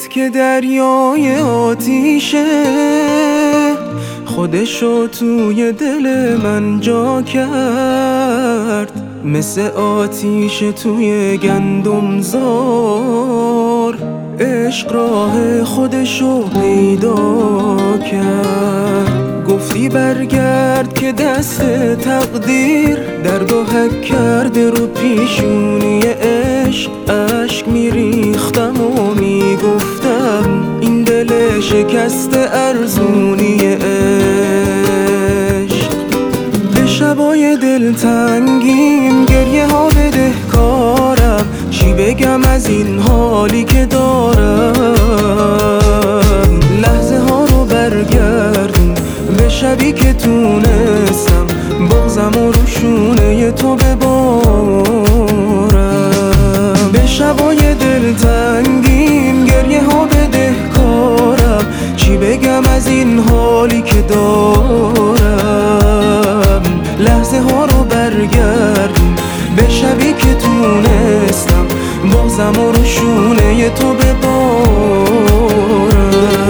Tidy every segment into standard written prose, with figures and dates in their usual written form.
دلت که دریای آتیشه، خودشو توی دل من جا کرد، مثل آتیش توی گندم زار. عشق راه خودشو پیدا کرد، گفتی برگرد که دست تقدیر درد و حک کرده رو پیشونی عشق. عشق میریختم و میگفتم این دل شکسته ارزونی عشق. به شبای دلتنگیم گریه ها بده کارم، چی بگم از این حالی که دارم. لحظه ها رو برگردون به شبی که تونستم بغضم و روشونه تو ببارم. به شبای دلتنگیم گریه ها بده کارم، چی بگم از این حالی که دارم. لحظه ها رو برگردون به شبی که تونستم بغضم و روشونه تو ببارم.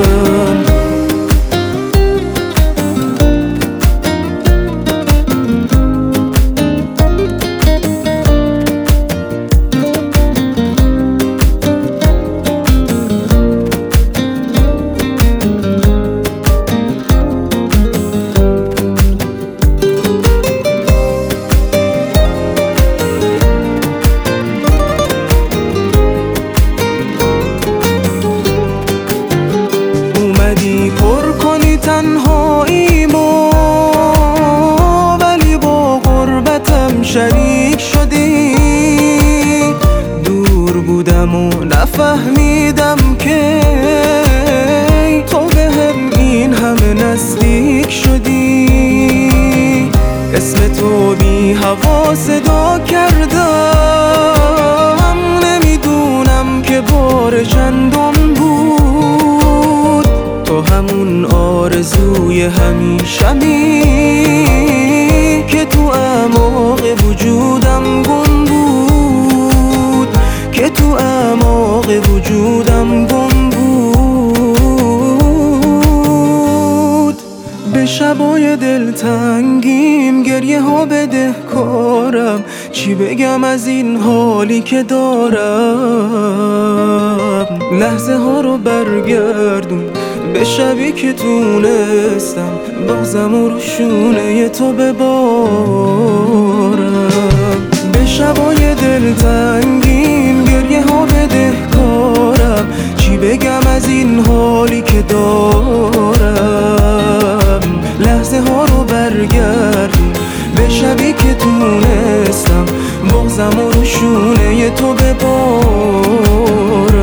پر کنی تنهاییمو، ولی با غربتم شریک شدی. دور بودم و نفهمیدم که تو بهم این همه نزدیک شدی. اسم تو بی هوا صدا کردم، نمیدونم که بار چندم بود. تو همون آرزوی همیشمی که تو اعماق وجودم گم بود، که تو اعماق وجودم گم بود. به شبای دلتنگیم گریه ها بده کارم، چی بگم از این حالی که دارم. لحظه ها رو برگردون به شبی که تونستم بغضم و روشونه تو ببارم. به شبای دلتنگیم گریه ها بده کارم، چی بگم از این حالی که دارم. لحظه ها رو برگردون به شبی که تونستم بغضم و روشونه تو ببارم.